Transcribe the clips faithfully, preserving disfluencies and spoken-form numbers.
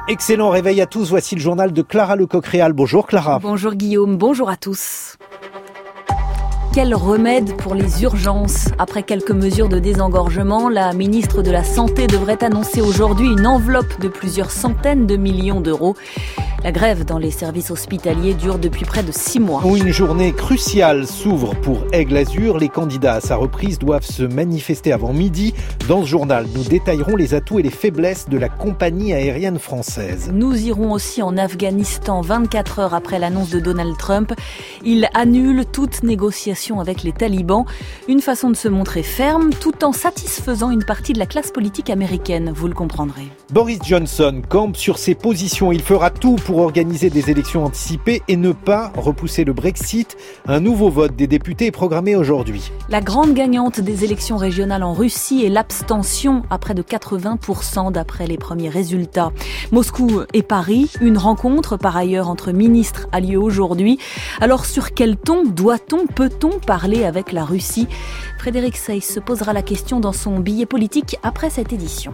Excellent réveil à tous, voici le journal de Clara Lecoq-Réal. Bonjour Clara. Bonjour Guillaume, bonjour à tous. Quel remède pour les urgences ? Après quelques mesures de désengorgement, la ministre de la Santé devrait annoncer aujourd'hui une enveloppe de plusieurs centaines de millions d'euros. La grève dans les services hospitaliers dure depuis près de six mois. Une journée cruciale s'ouvre pour Aigle-Azur. Les candidats à sa reprise doivent se manifester avant midi. Dans ce journal, nous détaillerons les atouts et les faiblesses de la compagnie aérienne française. Nous irons aussi en Afghanistan vingt-quatre heures après l'annonce de Donald Trump. Il annule toute négociation avec les talibans. Une façon de se montrer ferme tout en satisfaisant une partie de la classe politique américaine. Vous le comprendrez. Boris Johnson campe sur ses positions. Il fera tout pour organiser des élections anticipées et ne pas repousser le Brexit. Un nouveau vote des députés est programmé aujourd'hui. La grande gagnante des élections régionales en Russie est l'abstention à près de quatre-vingts pour cent d'après les premiers résultats. Moscou et Paris, une rencontre par ailleurs entre ministres a lieu aujourd'hui. Alors sur quel ton doit-on, peut-on parler avec la Russie ? Frédéric Seyss se posera la question dans son billet politique après cette édition.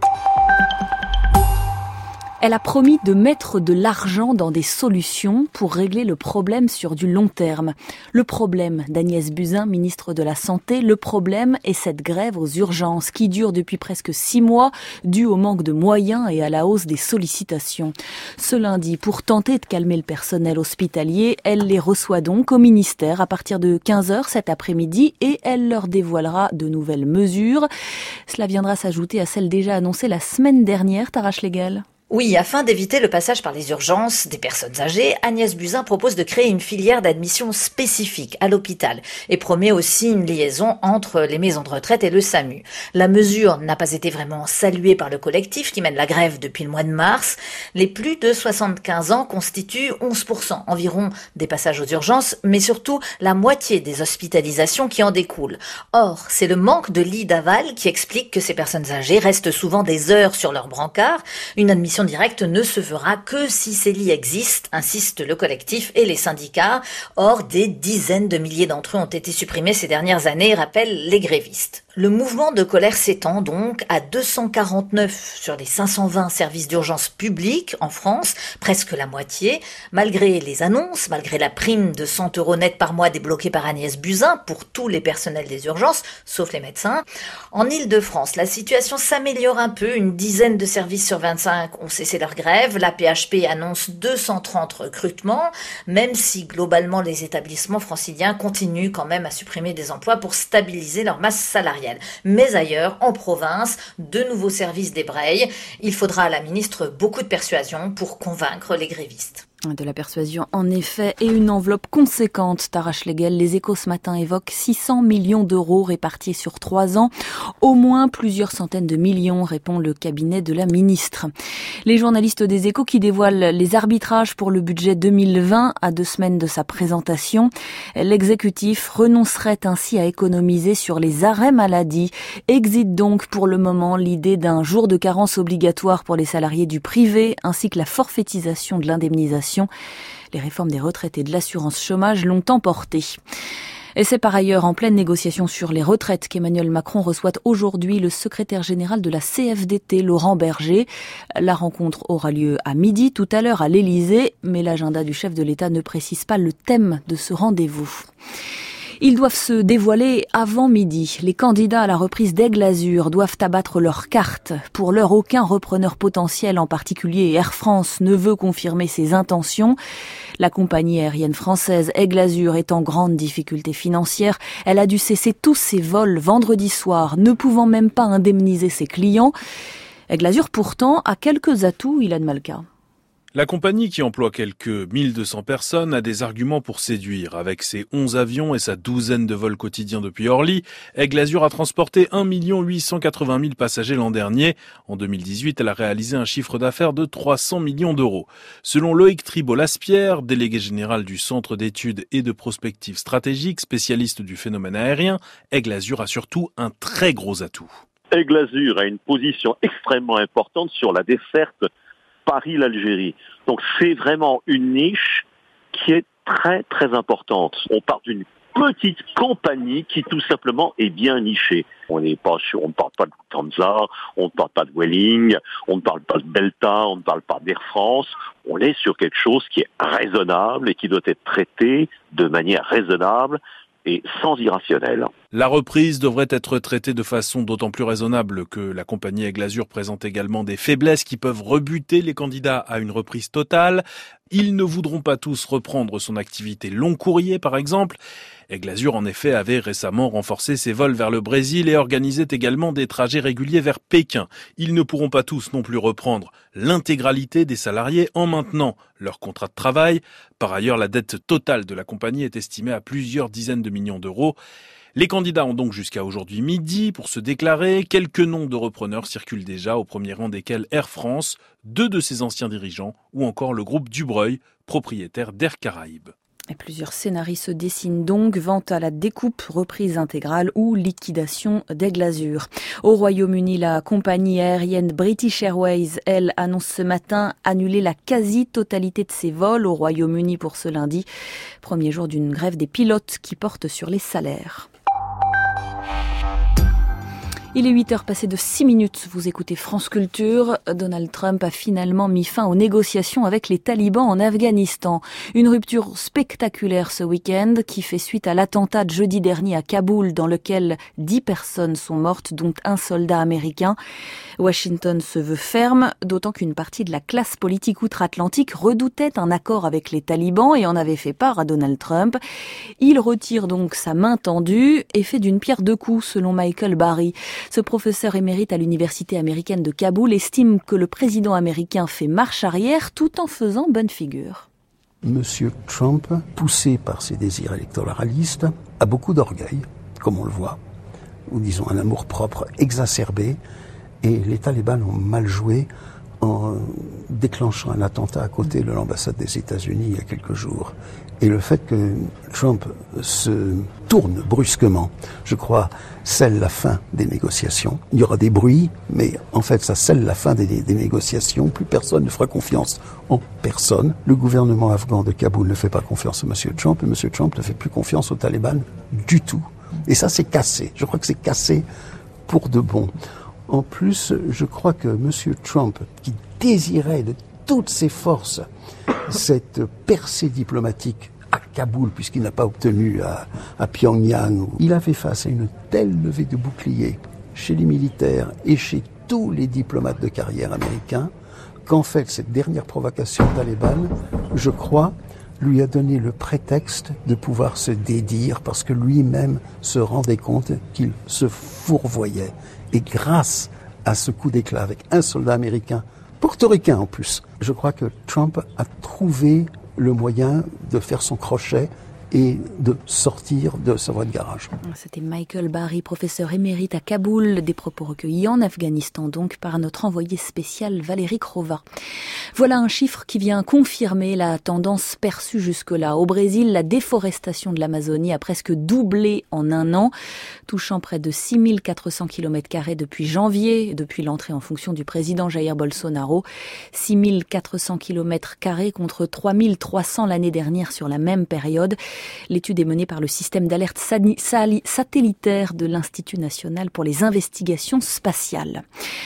Elle a promis de mettre de l'argent dans des solutions pour régler le problème sur du long terme. Le problème d'Agnès Buzyn, ministre de la Santé, le problème est cette grève aux urgences qui dure depuis presque six mois, due au manque de moyens et à la hausse des sollicitations. Ce lundi, pour tenter de calmer le personnel hospitalier, elle les reçoit donc au ministère à partir de quinze heures cet après-midi et elle leur dévoilera de nouvelles mesures. Cela viendra s'ajouter à celles déjà annoncées la semaine dernière, Tara Schlegel. Oui, afin d'éviter le passage par les urgences des personnes âgées, Agnès Buzyn propose de créer une filière d'admission spécifique à l'hôpital et promet aussi une liaison entre les maisons de retraite et le SAMU. La mesure n'a pas été vraiment saluée par le collectif qui mène la grève depuis le mois de mars. Les plus de soixante-quinze ans constituent onze pour cent environ des passages aux urgences, mais surtout la moitié des hospitalisations qui en découlent. Or, c'est le manque de lits d'aval qui explique que ces personnes âgées restent souvent des heures sur leur brancard. Une admission directe ne se fera que si ces lits existent, insistent le collectif et les syndicats. Or, des dizaines de milliers d'entre eux ont été supprimés ces dernières années, rappellent les grévistes. Le mouvement de colère s'étend donc à deux cent quarante-neuf sur les cinq cent vingt services d'urgence publics en France, presque la moitié, malgré les annonces, malgré la prime de cent euros net par mois débloquée par Agnès Buzyn pour tous les personnels des urgences, sauf les médecins. En Île-de-France, la situation s'améliore un peu, une dizaine de services sur vingt-cinq ont cessé leur grève, la P H P annonce deux cent trente recrutements, même si globalement les établissements franciliens continuent quand même à supprimer des emplois pour stabiliser leur masse salariale. Mais ailleurs, en province, de nouveaux services débrayent. Il faudra à la ministre beaucoup de persuasion pour convaincre les grévistes. De la persuasion, en effet, et une enveloppe conséquente, Tara Schlegel. Les Échos ce matin évoquent six cents millions d'euros répartis sur trois ans. Au moins plusieurs centaines de millions, répond le cabinet de la ministre. Les journalistes des Échos qui dévoilent les arbitrages pour le budget deux mille vingt à deux semaines de sa présentation. L'exécutif renoncerait ainsi à économiser sur les arrêts maladie. Exit donc pour le moment l'idée d'un jour de carence obligatoire pour les salariés du privé, ainsi que la forfaitisation de l'indemnisation. Les réformes des retraites et de l'assurance chômage l'ont emporté. Et c'est par ailleurs en pleine négociation sur les retraites qu'Emmanuel Macron reçoit aujourd'hui le secrétaire général de la C F D T, Laurent Berger. La rencontre aura lieu à midi tout à l'heure à l'Élysée, mais l'agenda du chef de l'État ne précise pas le thème de ce rendez-vous. Ils doivent se dévoiler avant midi. Les candidats à la reprise d'Aigle-Azur doivent abattre leurs cartes. Pour l'heure, aucun repreneur potentiel, en particulier Air France, ne veut confirmer ses intentions. La compagnie aérienne française Aigle-Azur est en grande difficulté financière. Elle a dû cesser tous ses vols vendredi soir, ne pouvant même pas indemniser ses clients. Aigle-Azur, pourtant, a quelques atouts, Ilan Malka. La compagnie, qui emploie quelques mille deux cents personnes, a des arguments pour séduire. Avec ses onze avions et sa douzaine de vols quotidiens depuis Orly, Aigle-Azur a transporté un million huit cent quatre-vingt mille passagers l'an dernier. En deux mille dix-huit, elle a réalisé un chiffre d'affaires de trois cents millions d'euros. Selon Loïc Tribault-Laspierre, délégué général du Centre d'études et de prospective stratégique, spécialiste du phénomène aérien, Aigle-Azur a surtout un très gros atout. Aigle-Azur a une position extrêmement importante sur la desserte Paris-l'Algérie. Donc c'est vraiment une niche qui est très très importante. On part d'une petite compagnie qui tout simplement est bien nichée. On n'est pas sur, on ne parle pas de Lufthansa, on ne parle pas de Vueling, on ne parle pas de Delta, on ne parle pas d'Air France. On est sur quelque chose qui est raisonnable et qui doit être traité de manière raisonnable et sans irrationnel. La reprise devrait être traitée de façon d'autant plus raisonnable que la compagnie Aigle Azur présente également des faiblesses qui peuvent rebuter les candidats à une reprise totale. Ils ne voudront pas tous reprendre son activité long courrier, par exemple. Aigle Azur, en effet, avait récemment renforcé ses vols vers le Brésil et organisait également des trajets réguliers vers Pékin. Ils ne pourront pas tous non plus reprendre l'intégralité des salariés en maintenant leur contrat de travail. Par ailleurs, la dette totale de la compagnie est estimée à plusieurs dizaines de millions d'euros. Les candidats ont donc jusqu'à aujourd'hui midi pour se déclarer. Quelques noms de repreneurs circulent déjà, au premier rang desquels Air France, deux de ses anciens dirigeants, ou encore le groupe Dubreuil, propriétaire d'Air Caraïbes. Et plusieurs scénarios se dessinent donc, vente à la découpe, reprise intégrale ou liquidation d'Aigle Azur. Au Royaume-Uni, la compagnie aérienne British Airways, elle, annonce ce matin annuler la quasi-totalité de ses vols au Royaume-Uni pour ce lundi, premier jour d'une grève des pilotes qui porte sur les salaires. Il est huit heures passées de six minutes. Vous écoutez France Culture. Donald Trump a finalement mis fin aux négociations avec les talibans en Afghanistan. Une rupture spectaculaire ce week-end qui fait suite à l'attentat de jeudi dernier à Kaboul dans lequel dix personnes sont mortes, dont un soldat américain. Washington se veut ferme, d'autant qu'une partie de la classe politique outre-Atlantique redoutait un accord avec les talibans et en avait fait part à Donald Trump. Il retire donc sa main tendue et fait d'une pierre deux coups, selon Michael Barry. Ce professeur émérite à l'université américaine de Kaboul estime que le président américain fait marche arrière tout en faisant bonne figure. Monsieur Trump, poussé par ses désirs électoralistes, a beaucoup d'orgueil, comme on le voit, ou disons un amour-propre exacerbé, et les talibans ont mal joué en déclenchant un attentat à côté de l'ambassade des États-Unis il y a quelques jours. Et le fait que Trump se tourne brusquement, je crois, scelle la fin des négociations. Il y aura des bruits, mais en fait, ça scelle la fin des, des négociations. Plus personne ne fera confiance en personne. Le gouvernement afghan de Kaboul ne fait pas confiance à M. Trump, et M. Trump ne fait plus confiance aux talibans du tout. Et ça, c'est cassé. Je crois que c'est cassé pour de bon. En plus, je crois que M. Trump, qui désirait de toutes ses forces cette percée diplomatique à Kaboul, puisqu'il n'a pas obtenu à, à Pyongyang, il a fait face à une telle levée de boucliers chez les militaires et chez tous les diplomates de carrière américains, qu'en fait, cette dernière provocation talibane, je crois, lui a donné le prétexte de pouvoir se dédire parce que lui-même se rendait compte qu'il se fourvoyait. Et grâce à ce coup d'éclat avec un soldat américain, portoricain en plus, je crois que Trump a trouvé le moyen de faire son crochet et de sortir de sa voie de garage. C'était Michael Barry, professeur émérite à Kaboul, des propos recueillis en Afghanistan donc par notre envoyé spécial Valérie Crova. Voilà un chiffre qui vient confirmer la tendance perçue jusque-là. Au Brésil, la déforestation de l'Amazonie a presque doublé en un an, touchant près de six mille quatre cents kilomètres carrés depuis janvier, depuis l'entrée en fonction du président Jair Bolsonaro. six mille quatre cents kilomètres carrés contre trois mille trois cents l'année dernière sur la même période. L'étude est menée par le système d'alerte satellitaire de l'Institut national pour les investigations spatiales.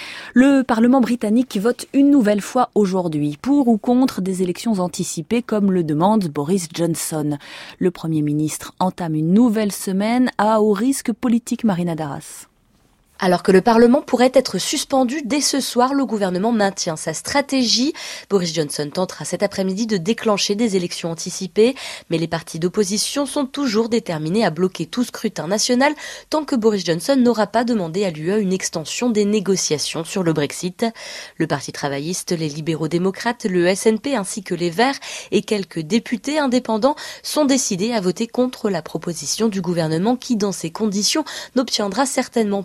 Le Parlement britannique vote une nouvelle fois aujourd'hui pour ou contre des élections anticipées comme le demande Boris Johnson. Le Premier ministre entame une nouvelle semaine à haut risque politique. Marina Darras. Alors que le Parlement pourrait être suspendu dès ce soir, le gouvernement maintient sa stratégie. Boris Johnson tentera cet après-midi de déclencher des élections anticipées, mais les partis d'opposition sont toujours déterminés à bloquer tout scrutin national tant que Boris Johnson n'aura pas demandé à l'U E une extension des négociations sur le Brexit. Le Parti travailliste, les libéraux-démocrates, le S N P ainsi que les Verts et quelques députés indépendants sont décidés à voter contre la proposition du gouvernement qui, dans ces conditions, n'obtiendra certainement pas les deux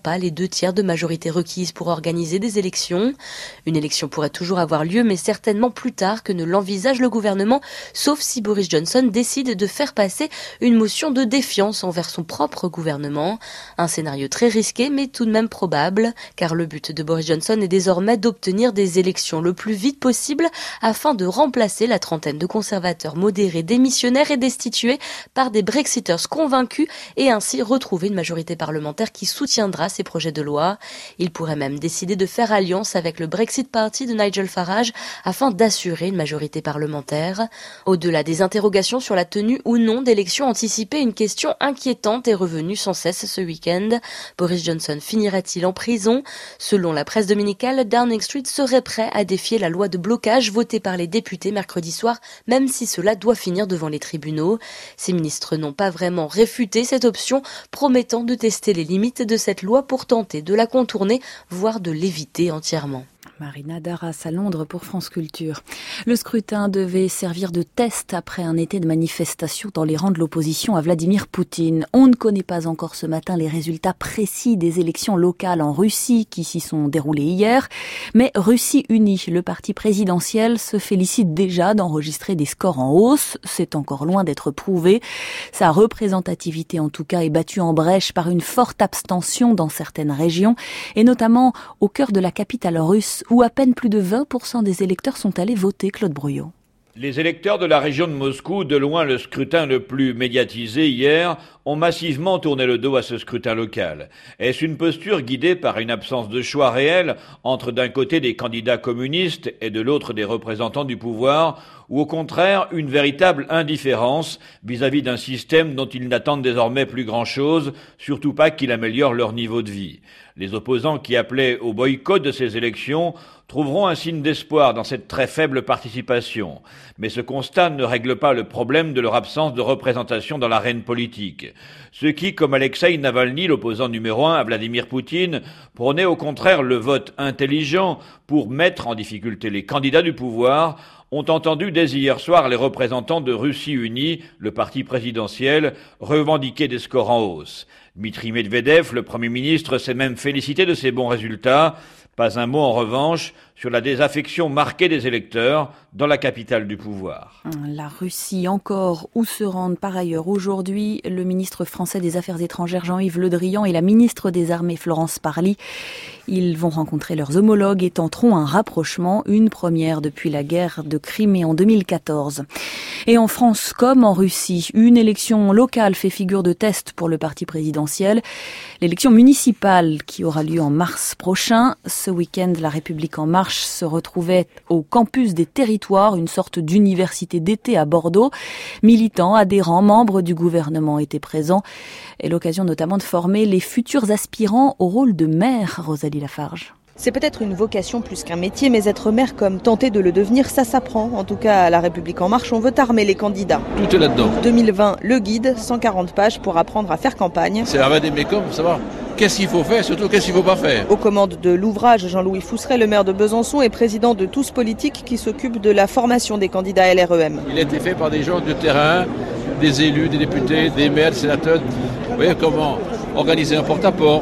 deux tiers de majorité requise pour organiser des élections. Une élection pourrait toujours avoir lieu, mais certainement plus tard que ne l'envisage le gouvernement, sauf si Boris Johnson décide de faire passer une motion de défiance envers son propre gouvernement. Un scénario très risqué, mais tout de même probable, car le but de Boris Johnson est désormais d'obtenir des élections le plus vite possible afin de remplacer la trentaine de conservateurs modérés démissionnaires et destitués par des Brexiters convaincus et ainsi retrouver une majorité parlementaire qui soutiendra ces projets de loi. Il pourrait même décider de faire alliance avec le Brexit Party de Nigel Farage afin d'assurer une majorité parlementaire. Au-delà des interrogations sur la tenue ou non d'élections anticipées, une question inquiétante est revenue sans cesse ce week-end. Boris Johnson finirait-il en prison ? Selon la presse dominicale, Downing Street serait prêt à défier la loi de blocage votée par les députés mercredi soir, même si cela doit finir devant les tribunaux. Ces ministres n'ont pas vraiment réfuté cette option, promettant de tester les limites de cette loi pour tenter de la contourner, voire de l'éviter entièrement. Marina Darras à Londres pour France Culture. Le scrutin devait servir de test après un été de manifestations dans les rangs de l'opposition à Vladimir Poutine. On ne connaît pas encore ce matin les résultats précis des élections locales en Russie qui s'y sont déroulées hier. Mais Russie Unie, le parti présidentiel, se félicite déjà d'enregistrer des scores en hausse. C'est encore loin d'être prouvé. Sa représentativité en tout cas est battue en brèche par une forte abstention dans certaines régions et notamment au cœur de la capitale russe où à peine plus de vingt pour cent des électeurs sont allés voter. Claude Brouillot. Les électeurs de la région de Moscou, de loin le scrutin le plus médiatisé hier, ont massivement tourné le dos à ce scrutin local. Est-ce une posture guidée par une absence de choix réel entre d'un côté des candidats communistes et de l'autre des représentants du pouvoir, ou au contraire une véritable indifférence vis-à-vis d'un système dont ils n'attendent désormais plus grand-chose, surtout pas qu'il améliore leur niveau de vie ? Les opposants qui appelaient au boycott de ces élections trouveront un signe d'espoir dans cette très faible participation. Mais ce constat ne règle pas le problème de leur absence de représentation dans l'arène politique. Ceux qui, comme Alexeï Navalny, l'opposant numéro un à Vladimir Poutine, prônaient au contraire le vote intelligent pour mettre en difficulté les candidats du pouvoir, ont entendu dès hier soir les représentants de Russie Unie, le parti présidentiel, revendiquer des scores en hausse. Dmitri Medvedev, le Premier ministre, s'est même félicité de ces bons résultats. Pas un mot en revanche sur la désaffection marquée des électeurs dans la capitale du pouvoir. La Russie encore, où se rendent par ailleurs aujourd'hui le ministre français des Affaires étrangères Jean-Yves Le Drian et la ministre des Armées Florence Parly. Ils vont rencontrer leurs homologues et tenteront un rapprochement, une première depuis la guerre de Crimée en deux mille quatorze. Et en France comme en Russie, une élection locale fait figure de test pour le parti présidentiel. L'élection municipale qui aura lieu en mars prochain. Ce week-end, la République en marche se retrouvait au campus des territoires, une sorte d'université d'été à Bordeaux. Militants, adhérents, membres du gouvernement étaient présents. Et l'occasion notamment de former les futurs aspirants au rôle de maire, Rosalie Lafarge. C'est peut-être une vocation plus qu'un métier, mais être maire comme tenter de le devenir, ça s'apprend. En tout cas, à La République En Marche, on veut armer les candidats. Tout est là-dedans. deux mille vingt, le guide, cent quarante pages pour apprendre à faire campagne. C'est un vadémécum pour savoir qu'est-ce qu'il faut faire, surtout qu'est-ce qu'il ne faut pas faire. Aux commandes de l'ouvrage, Jean-Louis Fousseret, le maire de Besançon, est président de Tous Politiques qui s'occupe de la formation des candidats L R E M. Il a été fait par des gens de terrain, des élus, des députés, des maires, des sénateurs. Vous voyez comment organiser un porte-à-porte.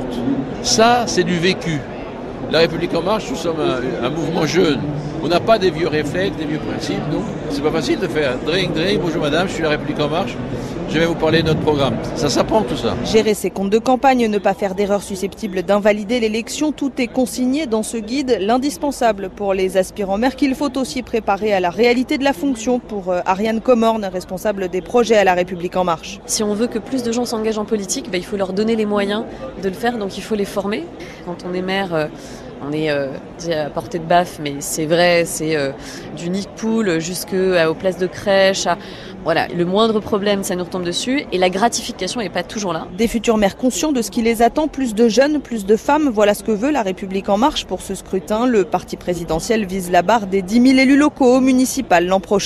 Ça, c'est du vécu. La République En Marche, nous sommes un, un mouvement jeune. On n'a pas des vieux réflexes, des vieux principes, donc c'est pas facile de faire drink, drink, bonjour madame, je suis La République En Marche, je vais vous parler de notre programme. Ça s'apprend tout ça. Gérer ses comptes de campagne, ne pas faire d'erreurs susceptibles d'invalider l'élection, tout est consigné dans ce guide, l'indispensable pour les aspirants maires qu'il faut aussi préparer à la réalité de la fonction pour Ariane Comorne, responsable des projets à La République En Marche. Si on veut que plus de gens s'engagent en politique, bah, il faut leur donner les moyens de le faire, donc il faut les former. Quand on est maire, euh, on est euh, à portée de baffe, mais c'est vrai, c'est euh, du nid de poule jusqu'aux places de crèche. À... Voilà, le moindre problème, ça nous retombe dessus et la gratification n'est pas toujours là. Des futurs maires conscients de ce qui les attend, plus de jeunes, plus de femmes, voilà ce que veut La République En Marche pour ce scrutin. Le parti présidentiel vise la barre des dix mille élus locaux au municipal l'an prochain.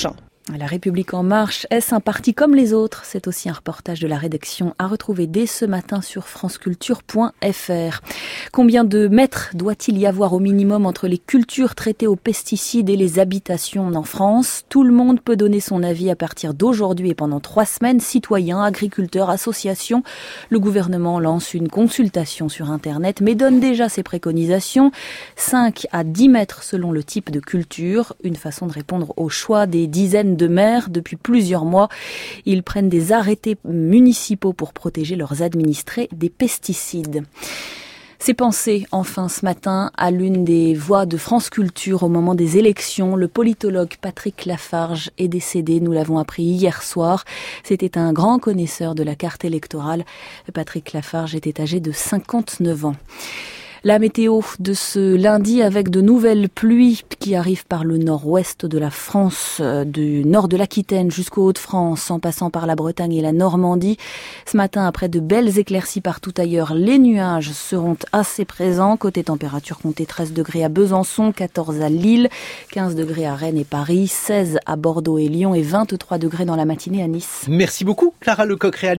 La République en marche, est-ce un parti comme les autres? C'est aussi un reportage de la rédaction à retrouver dès ce matin sur franceculture point f r. Combien de mètres doit-il y avoir au minimum entre les cultures traitées aux pesticides et les habitations en France? Tout le monde peut donner son avis à partir d'aujourd'hui et pendant trois semaines. Citoyens, agriculteurs, associations. Le gouvernement lance une consultation sur Internet mais donne déjà ses préconisations. cinq à dix mètres selon le type de culture. Une façon de répondre au choix des dizaines de maires depuis plusieurs mois. Ils prennent des arrêtés municipaux pour protéger leurs administrés des pesticides. Ces pensées, enfin, ce matin, à l'une des voix de France Culture au moment des élections. Le politologue Patrick Lafarge est décédé, nous l'avons appris hier soir. C'était un grand connaisseur de la carte électorale. Patrick Lafarge était âgé de cinquante-neuf ans. La météo de ce lundi avec de nouvelles pluies qui arrivent par le nord-ouest de la France, du nord de l'Aquitaine jusqu'aux Hauts-de-France, en passant par la Bretagne et la Normandie. Ce matin, après de belles éclaircies partout ailleurs, les nuages seront assez présents. Côté température, comptez treize degrés à Besançon, quatorze à Lille, quinze degrés à Rennes et Paris, seize à Bordeaux et Lyon et vingt-trois degrés dans la matinée à Nice. Merci beaucoup, Clara Lecoq.